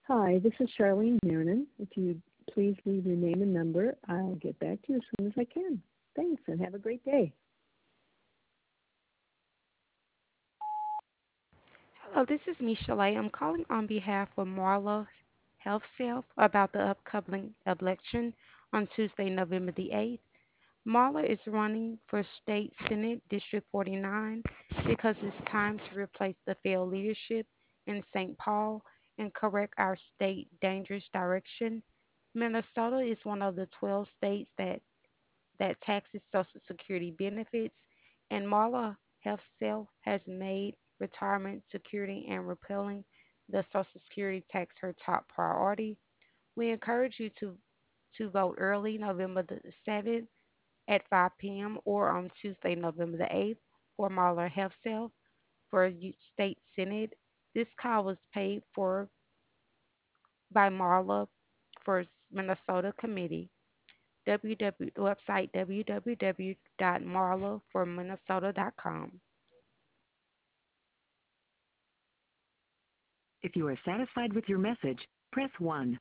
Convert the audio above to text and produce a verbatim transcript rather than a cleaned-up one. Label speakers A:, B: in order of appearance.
A: Hi, this is Charlene Noonan. If you please leave your name and number, I'll get back to you as soon as I can. Thanks, and have a great day.
B: Hello, this is Michelle. I'm calling on behalf of Marla Health Self about the upcoming election on Tuesday, November the eighth. Marla is running for State Senate District forty-nine because it's time to replace the failed leadership in Saint Paul and correct our state dangerous direction. Minnesota is one of the twelve states that that taxes Social Security benefits, and Marla Health Self has made retirement security and repealing the Social Security tax her top priority. We encourage you to to vote early November the seventh at five p m or on Tuesday, November the eighth for Marla Health Self for U- State Senate. This call was paid for by Marla for Minnesota Committee. W W website w w w dot marla for minnesota dot com.
C: If you are satisfied with your message, press one.